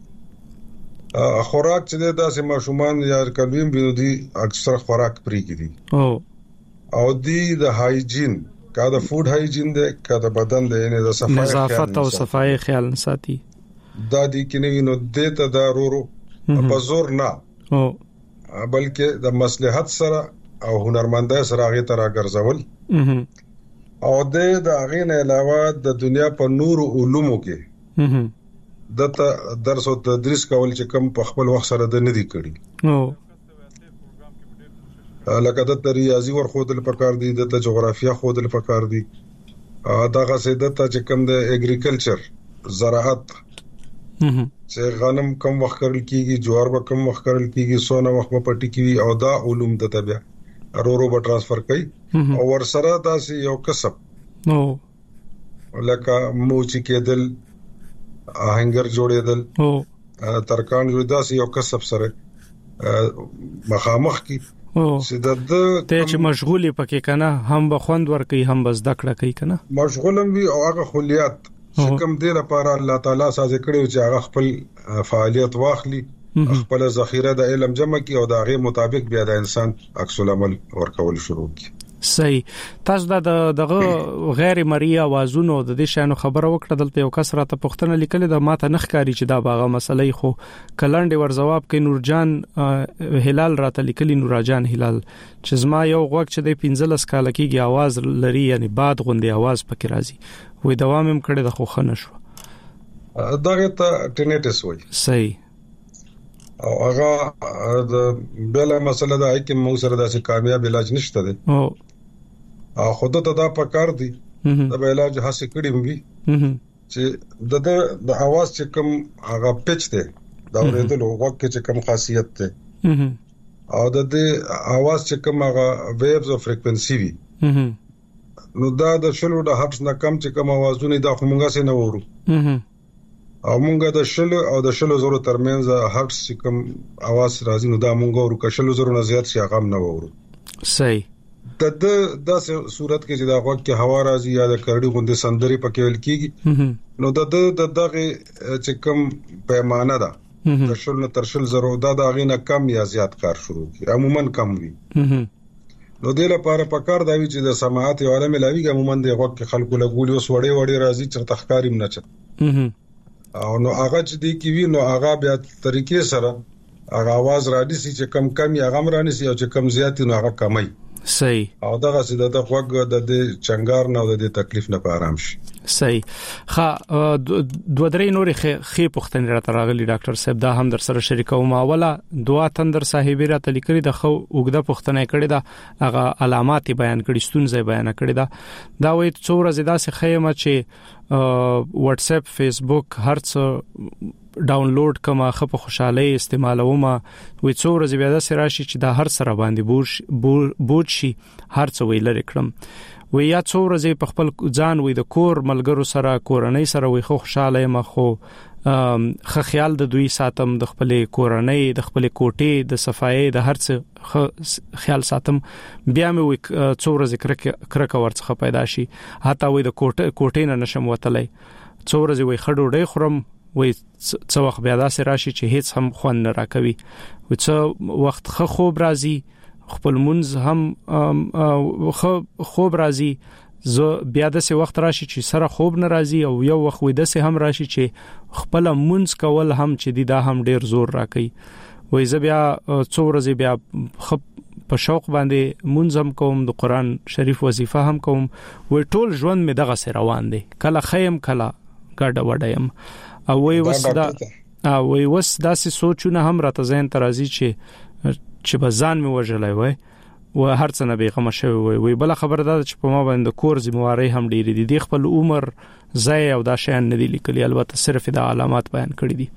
خوراک چې داسې ماشومان یا کلویم بيودي اکثر خوراک پریږي دي او دی د هایجین کا د فود هایجین ده کا د بدن د نه د صفای نظافت او صفای خیال ساتي دا دي کې نو د ته ضرورو په زور نه بلکې د مصلحت سره او هنرمندۍ سره هغه تر راګرځول او د هغه نه علاوه د دنیا په نور علومو کې دته درس او تدریس کول چې کم په خپل وخت سره د ندي کړي لکه د ریاضي ور خودل پکار دي د جغرافیا خودل پکار دي دغه سیدته چې کم د اګریکلچر زراعت چې غنم کم وخت کړل کیږي جوار به کم وخت کړل کیږي سونه وخت په پټی کیږي او دا علوم د تبع ورو به ترانسفر کوي او ور سره تاسو یو کسب لکه موچی کېدل آهنګر جوړېدل ترکان جوړدا سي یو کسب سره مخامخ کی ته چې مشغولې پکې کنه هم بخوند ور کوي هم بس دکړه کوي کنه مشغولم وي او هغه خلیات چې کوم دی لپاره الله تعالی ساز کړو چې هغه خپل فعالیت واخلي خپل ذخیره د علم جمع کی او د هغه مطابق بیا د انسان عکس العمل ورکول شروع کی. صحیح. تاسو دغه غیر مرئی اوازونو د دې شانو خبره وکړه دلته یو کس راته پوښتنه لیکل د ماته نخکاری چې دا باغه مسلې خو کلنډ ور جواب کوي نورجان هلال راته لیکلی نورجان هلال چې زما یو غوږ چې د 15 کال کېږي आवाज لري یعنی باد غوندي आवाज پکې راځي وې دوام هم کړي د خو خنه شو دغه ته ټینیټس وای. صحیح. او هغه د بل مسله دا چې موږ سره داسې کامیاب علاج نشته دی او خود ته دا پکار دی دا علاج حاصل کړی وي چې د आवाज چې کوم هغه پچ دی دا ورېدل وګ چې کوم خاصیت ده او د आवाज چې کوم هغه ویوز او فریکوئنسي وي نو دا د شلو د هرټز نه کم چې کوم आवाजونه دا کومګه سي نه وورو او مونږه د شلو او د شلو زرو ترمنځ هرټز چې کوم आवाज راځي نو دا مونږه ورو کشلو زرو نه زیات شي هغه نه وورو صحیح د صورت کې چې دا وخت کې هوا راځي یا د کرړی غوندې سندري پکې ول کیږي نو د دغه چې کوم پیمانه ده د شل تر شل زرو دا غینه کم یا زیات کار شروع کی عموما کم وي نو د لپاره پکار دا وی چې د سماعت عالم لاوی عموما د وخت کې خلکو لګول اوس وړي راځي چې تخکاریم نه چت او نو هغه چې دی کی وی نو هغه بیا طریقې سره هغه आवाज را دي چې کم یا غم راني سي او چې کم زیات نو هغه کمي صحیح او دغه څه د خوګ د چنګار نه او د تکلیف نه په آرام شي صحیح دوه درې نورې خې پښتنې راته راغلي ډاکټر صاحب دا هم در سره شریکوم اوله دوا تندر صاحب راته لیکلي د خو وګړه پښتنې کړي دا هغه علامات بیان کړي ستونزې بیان کړي دا وایي څو ورځې دا څه خیمه چې واتس اپ فیسبوک هرڅ ډاونلوډ کما خپ خوشاله استعمالوم وي څو ورځې بیا د سراشي چې دا هر سره باندې بوج شي هر څه ویل کړم وي یا څو ورځې په خپل ځان وي د کور ملګرو سره کورنۍ سره وي خو خوشاله ما خو خیال د دوی ساتم د خپل کورنۍ د خپل کوټې د صفایي د هر څه خیال ساتم بیا مې وي څو ورځې کرکه ورڅخه پیدا شي حتی وي د کوټې نه نشم وتلای څو ورځې وي خډوډۍ خورم وي څو وخت بیا داسې راشي چې هیڅ هم خوند نه راکوي و څو وخت خوب راځي خپل منځ هم خوب راځي زه بیا داسې وخت راشي چې سره خوب نه راځي او یو وخت وي داسې هم راشي چې خپل منځ کول هم چې دا هم ډیر زور راکوي وي زه بیا څو ورځې بیا په شوق باندې منظم کوم د قران شریف وظیفه هم کوم وي ټول ژوند می دغه سره روان دي کله خیم کله ګډ وډایم او وی وسدا وی وس داسې سوچونه هم راته ذهن ترازی چې بزان می وژلای وای و هر څه نه بیغمه شوی وي بل خبر ده چې په ما باندې کور ذمہواری هم ډیری دي د خپل عمر ځای او دا شیان نه دي لیکلي البته صرف د علامات بیان کړی دي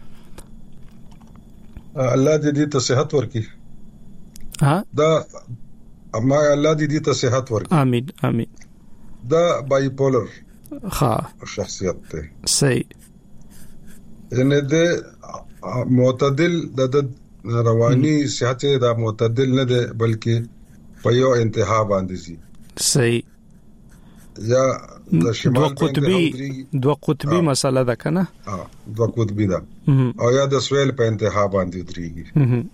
الله دې ته صحت ورکړي دا اما الله دې ته صحت ورکړي امين امين دا بایپولر شخصیت ته صحیح یعنی د معتدل د رواني صحت د معتدل نه ده بلکې په یو انتها باندې سي صحیح یا د شمال دوه قطبي مسله ده کنه دوه قطبي ده او یا د سویل په انتها باندې دريږي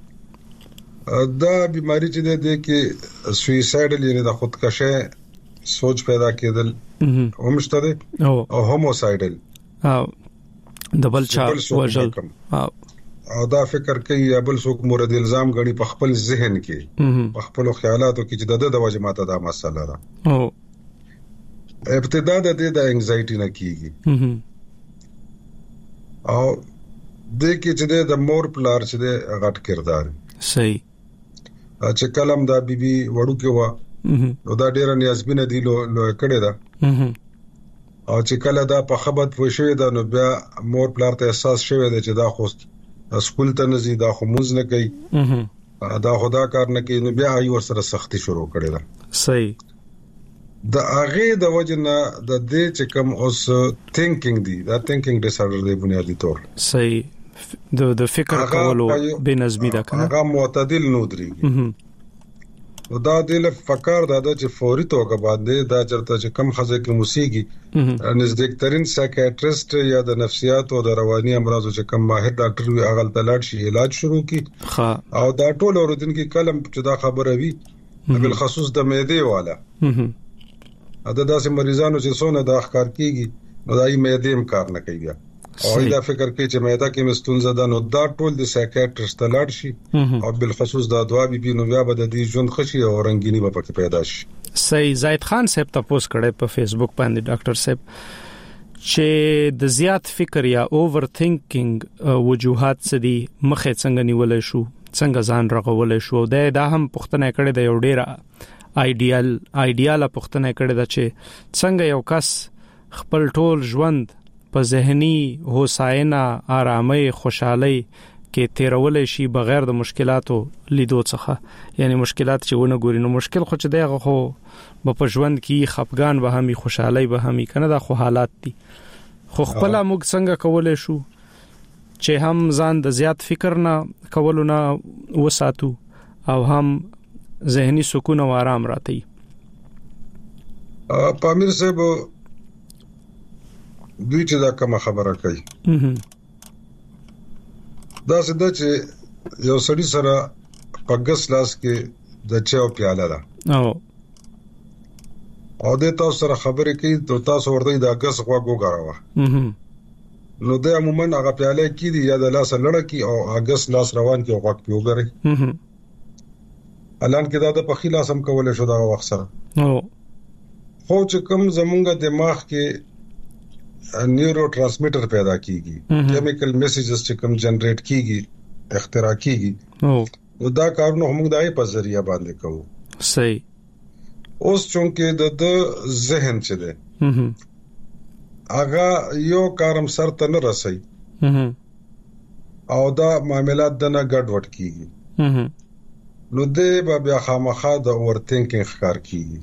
دا بیماری چې ده کې سویسایډل یعنی د خودکشي سوچ پیدا کېدل همشته ده او هوموسایډل دبل چا وجل او دا فکر کوي یا بل څوک مورد الزام غني په خپل ذهن کې په خپل خیالاتو کې چې د وجه ماته دا مسله ده ابتدا د انګزایټي نه کیږي او د کې چې د مور پلار چې د غټ کردار صحیح چې کلم دا بیبي وړو کې و نو دا ډیر نیازبینه دی لو کړه دا او چې کله دا په خبرت وشوي دا نو بیا مور پلار ته احساس شوی دی چې دا خو سکول ته نزي دا خو موږ نه کوي دا خدا کار نه کوي نو بیا ای ور سره سختي شروع کړي دا صحیح د هغه د وجنه د دې چې کوم اوس تھینکینګ دی دا تھینکینګ ډیس آرډر دی بنیادی طور صحیح د فکر کولو بے نظمی دا کنه هغه معتدل نو دريږي دا د فکر دا چې فوري توګه باندې دا چرته چې کم خزه کې موسیقي نزدیکترین سایکیاټریست یا د نفسیات او د رواني امراضو چې کم ماهر ډاکټر وي هغه تلاړ شي علاج شروع کی او دا ټول اوردن کې کلم چې دا خبره وي بل خصوص د معده والا دا داسې مریضانو چې څونه د اخکار کیږي نو دای معده هم کار نه کوي او دا فکر کوي چې معده کې مستونزه ده نو دا ټول د سایکیاټریست تلاړ شي او بل خصوص د دوا بي نو بیا به د دې ژوند خشي او رنگینی به پکې پیدا شي صحیح زید خان صاحب تاسو کړه په فیسبوک باندې ډاکټر صاحب چې د زیات فکر یا اوور تھینکینګ وجوهات سدي مخه څنګه نیولای شو څنګه ځان رغولای شو دا هم پښتنه کړه د یو ډیره ایډیال پښتنه کړه د چې څنګه یو کس خپل ټول ژوند په ذهني هوساینه آرامۍ خوشحالي کې تیرول شي بغیر د مشکلاتو لیدو څخه یعنی مشکلات چې ونه ګوري نو مشکل خو چې دغه خو په ژوند کې خفګان به همي خوشحالي به همي کنه دا خو حالات دي خو خپل موږ څنګه کولای شو چې هم ځان د زیات فکر نه کولو نه وساتو او هم ذهني سکون او آرام راځي پامیر صاحب دوی چې دا کوم خبره کوي دا سده چې یو سړی سره پګس لاس کې د چاو پیاله ده او د تاسو سره خبرې کوي ته تاسو ورته دا غس غوږ وګراوه نو د عموما هغه پیاله کې دی یا د لاس لړ کې او اگست لاس روان کې غوږ پیوګري الان کې دا د پخې لاس هم کولای شو دا وخت سره خو چې کوم زمونږ دماغ کې نیورو ټرانسمیټر پیدا کیږي کیمیکل میسیجز چې کوم جنریټ کیږي اختراع کیږي نو دا کارونه موږ دای په ذریعہ باندې کوو صحیح اوس چونکه د ذهن چې ده اغه یو کارم سر ته نه رسي او دا معاملات دنه ګډوډ کیږي نو دې بیا خامخا د اور تھینکینګ ښکار کیږي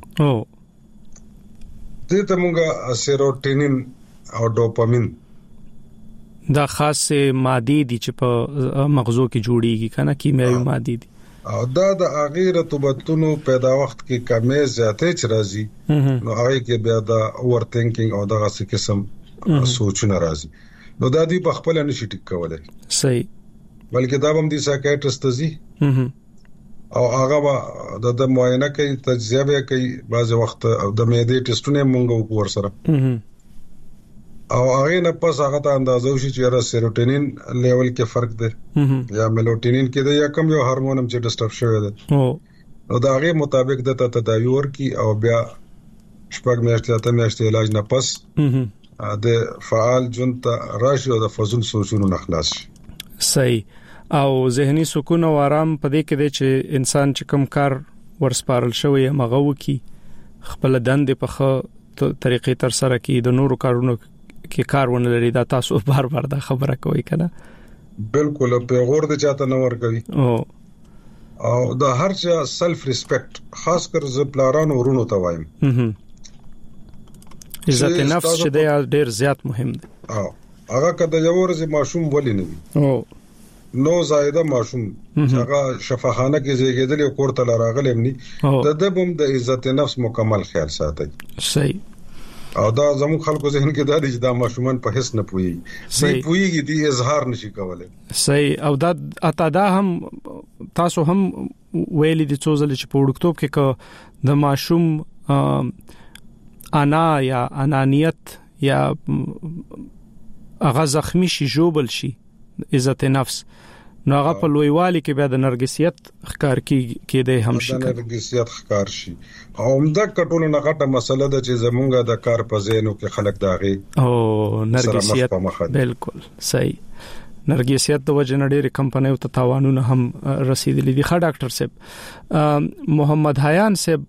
دې ته موږ سیروټونین او ډوپامین دا خاص ماده دي چې په مغزو کې جوړیږي کنه کیمیاوي ماده دي او دا د اغیر رطوبتونو پیدا وخت کې کمې زیاتې چ راځي نو هغه کې بیا دا اوور تھینکینګ او دغه څه قسم سوچونه راځي نو دا دی په خپل نشي ټیک کولای صحیح بلکې دا هم دي سایکیاټریست دي او هغه د معاینه کوي تجزیه کوي بعض وخت د معدې ټیسټونه مونږ وکړ سره او هغه نه پس هغه ته اندازو شي چې را سیروټونین لیول کې فرق دی یا میلوټونین کې دی یا کوم یو هورمون چې ډسټرب شوی دی نو دا هغه مطابق د تداوی ورکی او بیا شپږ میاشتې ته میاشتې علاج نه پس د فعال جون ته راشي او د فزول سوچونو نه خلاص شي صحیح او ذهني سکون او آرام پدې کې دی چې انسان چې کوم کار ورسپارل شوی هغه وکي خپل دند په خه طریقې تر سره کې د نورو کارونو کې کارونه لري دا تاسو بار بار دا خبره کوي کنه بالکل په غور د چاته نور کوي او دا هر چا سلف ریسپیکټ خاص کر ز پلارانو ورونو ته وایم عزت نفس چې دی ډیر زیات مهم دی هغه کده یو ورځ ماشوم ولې نه وي نو زائده ماشوم هغه شفاخانه کې زیږیدل او کور ته راغلم ني د دبم د عزت نفس مکمل خیال ساتي صحیح او دا زموږ خلکو ذهن کې دا دي چې دا ماشومان په هیڅ نه پوي صحیح پويږي دي اظهار نشي کولای صحیح او دا اتا هم تاسو هم ویلي دي څوزل چې په وړکتوب کې د ماشوم انا یا انانیت یا هغه زخمی شي جوبل شي عزت نفس نو هغه په لویوالي کې بیا د نرګسیت ښکار کې دی هم شي نرګسیت ښکار شي او همدا کټول نه غټه مسله ده چې زمونږه د کار په زینو کې خلک داغي او نرګسیت بالکل صحیح نرګسیت د وجه نړۍ کمپنیو ته تاوانونه هم رسیدلي دي ښه ډاکټر صاحب محمد حیان صاحب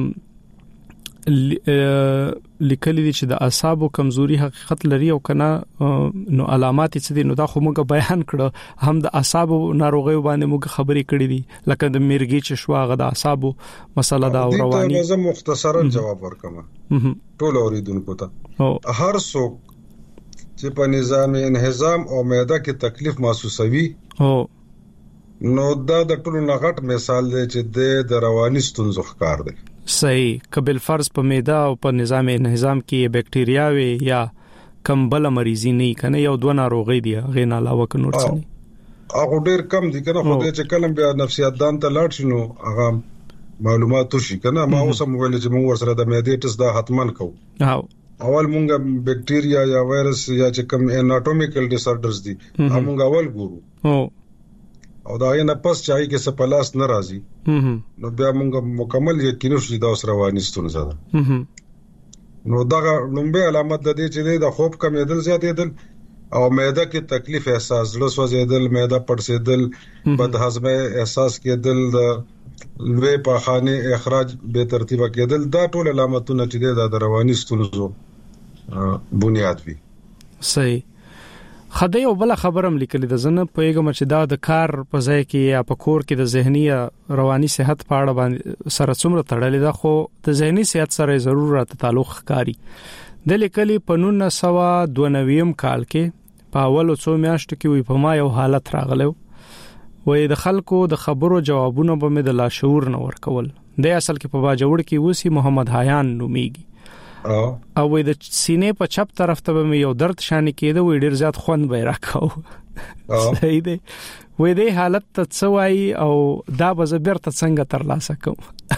لیکلي دي چې د اعصابو کمزوري حقیقت لري او کنه نو علامات څه دي نو دا خو موږ بیان کړو هم د اعصابو ناروغي باندې موږ خبرې کړې دي لکه د میرګي چې شواغه د اعصابو مسله دا رواني دا مختصرا جواب ورکم ټول اوریدونکو ته هر څوک چې په نظام انهضام او معده کې تکلیف محسوسوي نو دا د ټولو نغټ مثال دی چې د رواني ستونزو ښکار دی صحیح قبل فرض په معده او په نظام انهضام کې بکټریاوي یا کمبل مریضي نه کنه یو دوه ناروغي دي غیر علاوه ک نور څه نه هغه ډیر کم دي کنه خو دې چې کلم بیا نفسیات دان ته لاړ شنو هغه معلومات شي کنه ما اوس هم ویل چې موږ سره د معدې ټس دا حتمان کوو اول مونږ بکټریا یا وایرس یا چې کوم اناټومیکل ډیس آردرز دي موږ اول ګورو او دا یې نه پس چای کې سپلاس ناراضي نو بیا موږ مکمل یقین شو دا اوس رواني ستونزه ده نو دا لومبه علامت د دې چې د خوب کمیدل زیاتېدل او معده کې تکلیف احساس زړه سوځیدل معده پړسیدل بد هضمه احساس کېدل لوی په خانه اخراج به ترتیبه کېدل دا ټول علامتونه چې د رواني ستونزو بنیاد وي صحیح. خدای او بل خبرم لیکل د زنه پېګم چې دا د کار په ځای کې یا په کور کې د ذهني رواني صحت په اړه باندې سره څومره تړلې ده، خو د ذهني صحت سره ضرورت تعلق ښکاری. د لیکلي په 1992 کال کې په اولو 2 میاشتو کې وي په ما یو حالت راغلو، وې د خلکو د خبرو جوابونه به مې د لاشعور نه ورکول. د اصل کې په باجوړ کې وسی محمد حیان نوميږي او وې د سینې په چپ طرف ته به یو درد شان کېده، وې ډیر زیات خوند به راکاو. صحیح دی. وې د حالت ته څوای او دا به زبرته څنګه تر لاسه کوم؟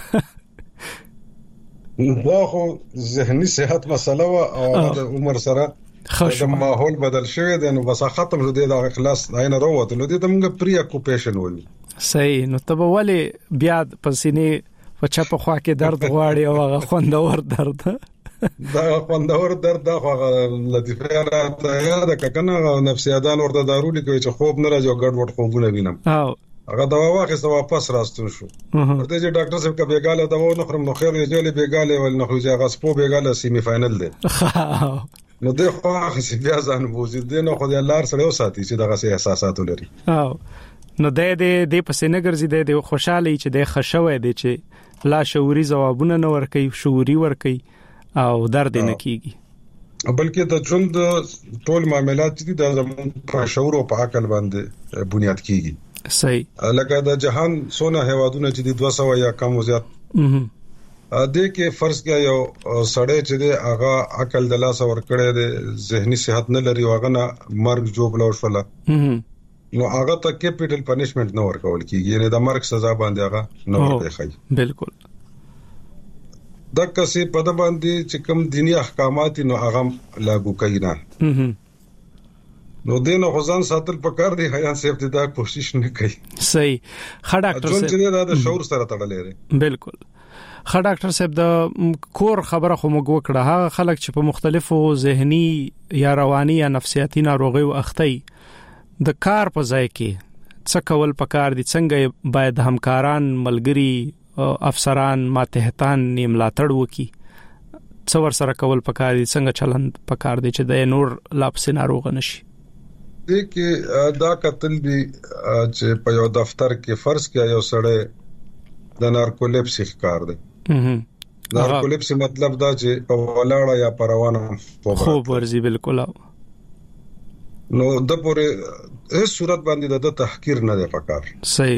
دا خو ذهني صحت مسله او د عمر سره د ماحول بدل شوی دی، نو بس ختم شو دی د اخلاص عین وروته، نو دې موږ پری اکوپیشن ولې. صحیح. نو ته به ولې بیا په سینې په چپ خوا کې درد غواړي او هغه خوندور درد دا خوندور درد دا خو لطیفه راته یاد ککنه نفسیادان ورته دارو لیکي چې خوب نه راځي او ګډ وډ خوبونه وینم. هغه دوا واخیسته واپس راستون شو. ورته چې ډاکټر صاحب کا بیګاله دوا نه خورم، نو خیر یې جوړه بیګاله ول نه خو چې هغه سپو بیګاله سیمی فائنل دی. نو د خو هغه بیا ځان بوزي دی، نو خو د الله سره وساتي چې دغه سه احساسات لري. نو د پسې نه ګرځي د خوشاله چې د خښوي دی چې لا شعوري جوابونه نه ورکي، شعوري ورکي او درد نه کیږي، بلکې د ژوند ټول معاملات چې د زمون په شعور او په عقل باندې بنیاد کیږي. صحیح. لکه د جهان سونه هوادونه چې د 200 یا کم زیات د کې فرض کیا یو سړی چې د هغه عقل د لاس ور کړی د ذهني صحت نه لري، هغه نه مرګ جوړ لوشله، نو هغه ته کیپټل پنیشمنت نه ورکول کیږي، یعنی د مرګ سزا باندې هغه نه ورکړي. بالکل. د کسي په د باندې چې کوم دینی احکامات نو هغه لاګو کوي نه، نو دین خو ځان ساتل پکار دی، حیان صاحب ته دا کوشش نه کوي. صحیح. خا ډاکټر صاحب چې دا شعور سره تړلې لري. بالکل. خا ډاکټر صاحب د کور خبره خو موږ وکړه، هغه خلک چې په مختلفو ذهني یا رواني یا نفسیاتي ناروغیو اخته د کار په ځای کې څه کول پکار دي، څنګه باید همکاران، ملګری، افسران، ماتحتان ملاتړ وکي، څو ور سره کول پکار دي، څنګه چلند پکار دي چې د نور لاپس ناروغ نشي. دې کې دا قتل دي چې په یو دفتر کې فرض کیا یو سړی د نارکولیپسي ښکار دی. نارکولیپسي مطلب دا چې په ولاړه یا په روانه خوب ورزي. بالکل. نو د پورې هیڅ صورت باندې د تحقیر نه دی پکار. صحیح.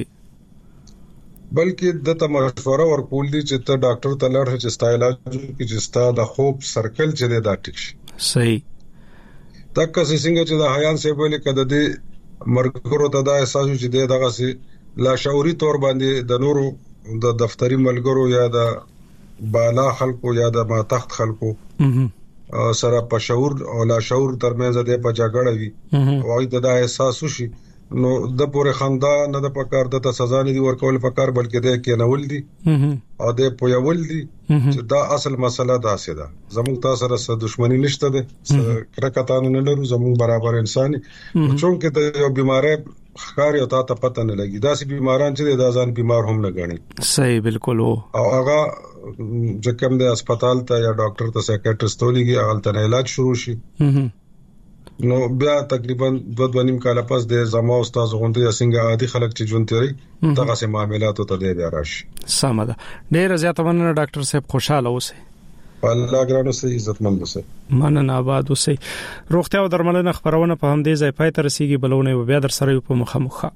بلکې د ته مشوره ورکول دي چې ته ډاکټر ته لاړ شې چې ستا علاج کې چې ستا د خوب سرکل چې دا ټیک شي. صحیح. دا کسې څنګه چې د حیان صاحب ویل کده د مرګورو ته دا احساس چې دغه سي لا شعوري تور باندې د نورو د دفتری ملګرو یا د بالا خلکو یا د ماتحت خلکو سره په شعور او لا شعور ترمنځ د په جګړه وي او دا احساس وشي، نو د پوره خندا نه د پکار د سزا نه دی ورکول پکار، بلکې د کې نول دي او د پویول دي چې دا اصل مسله دا سي ده. زموږ تاسو سره دښمنی نشته ده، کرکټان نه لرو، زموږ برابر انساني، چونکه د یو بیماری ښکار یو ته پته نه لګي، دا سي بیماران چې د ځان بیمار هم نه غني. صحیح. بالکل. او هغه چې کوم د هسپتال ته یا ډاکټر ته سایکیاټریست ولګي، هغه ته علاج شروع شي، نو بیا تقریبا 2.5 کال پس د زما استاد غونډه یا څنګه عادي خلک چې ژوند تیری دغه سه معاملات ته دی بیا راشي. سم ده. ډیر زیات مننه ډاکټر صاحب، خوشاله اوسئ. الله ګرانو سه عزتمند اوسئ. مننه. آباد اوسئ. روغتیا او درملنه خبرونه په همدې ځای پای ته رسیدي، بلونه بیا در سره په مخامخ.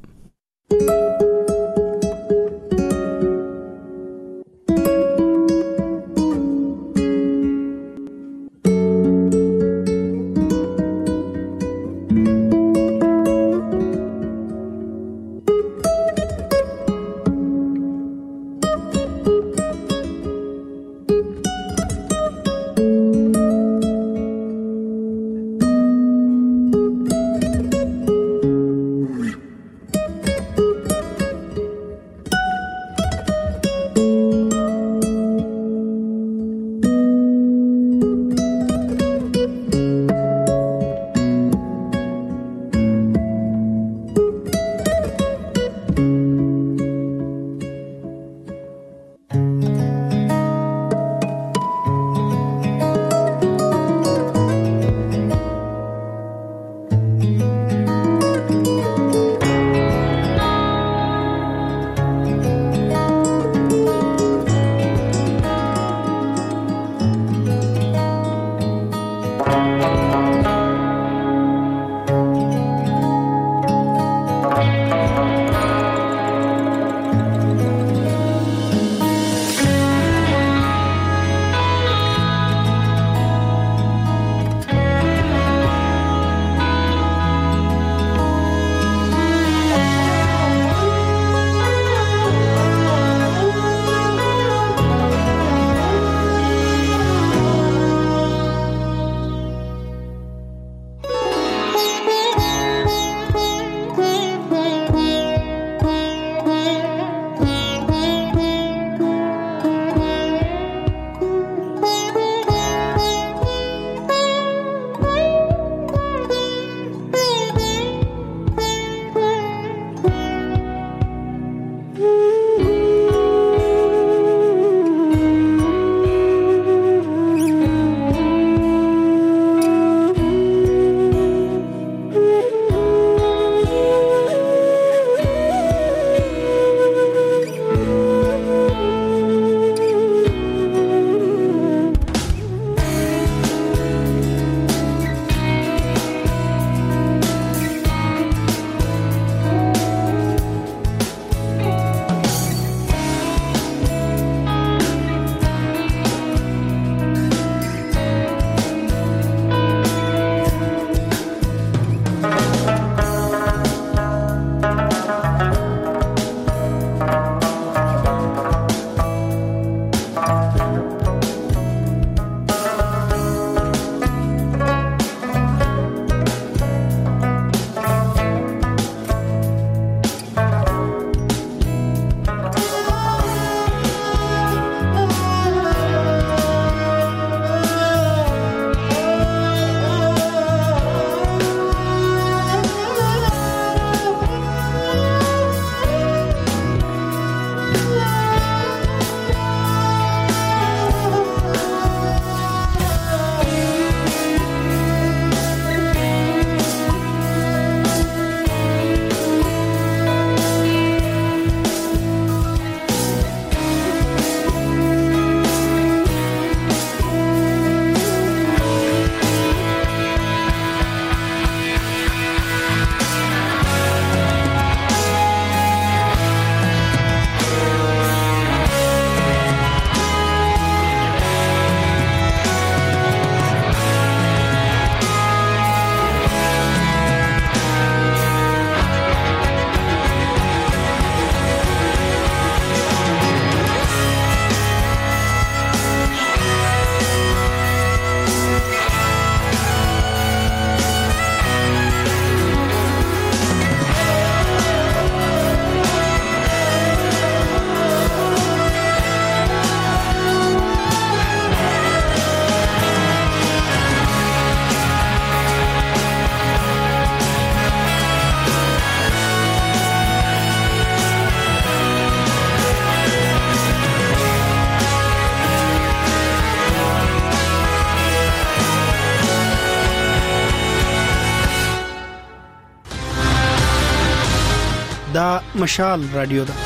دا مشال رادیو ده.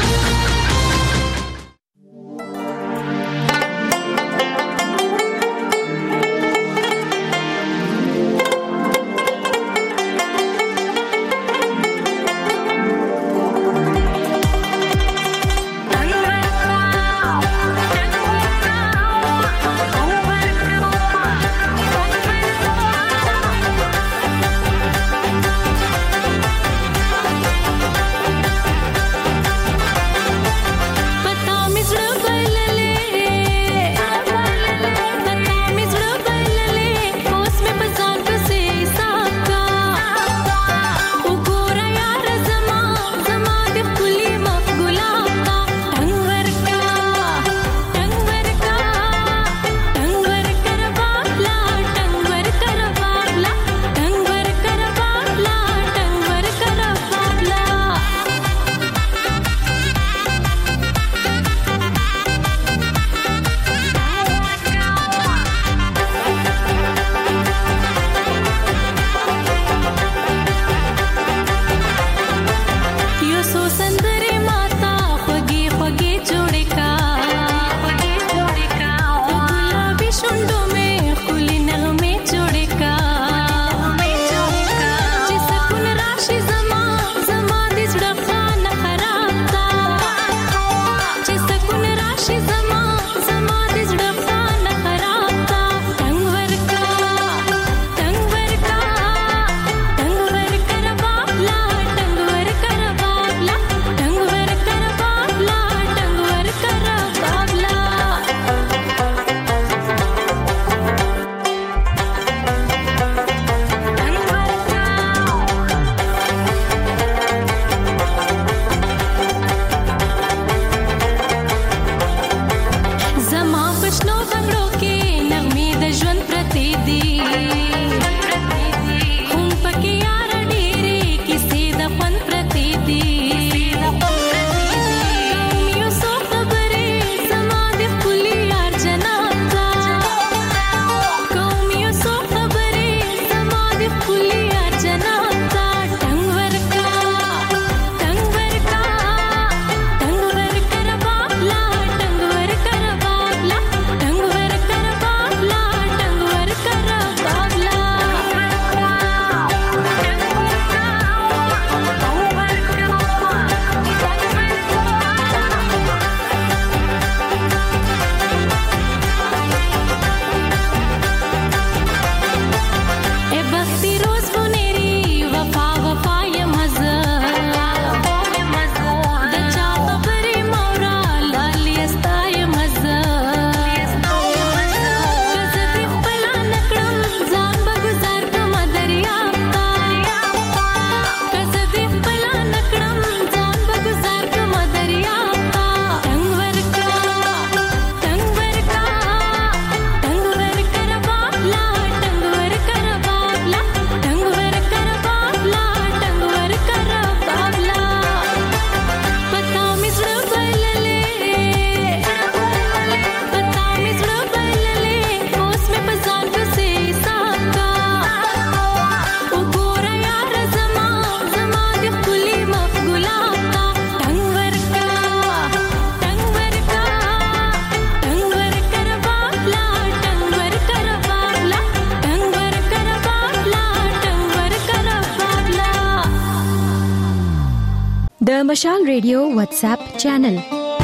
د مشال ریډیو واتس اپ چینل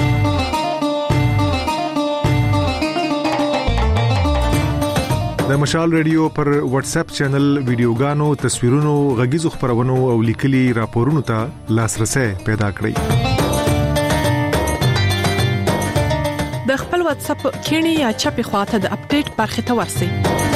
د مشال ریډیو پر واتس اپ چینل ویډیوګانو، تصویرونو، غږیزو خبرونو او لیکلي راپورونو ته لاسرسي پیدا کړئ. د خپل واتس اپ کینی یا چپی خواته د اپډیټ برخه ته ورسئ.